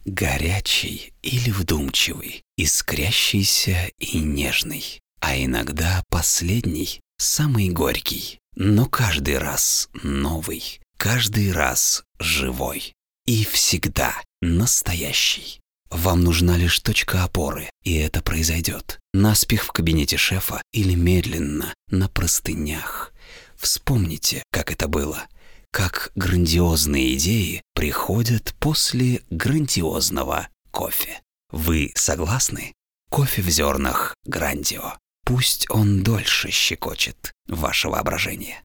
Горячий или вдумчивый, искрящийся и нежный. А иногда последний, самый горький. Но каждый раз новый, каждый раз живой. И всегда настоящий. Вам нужна лишь точка опоры, и это произойдет. Наспех в кабинете шефа или медленно на простынях. Вспомните, как это было. Как грандиозные идеи приходят после грандиозного кофе. Вы согласны? Кофе в зернах Грандио. Пусть он дольше щекочет ваше воображение.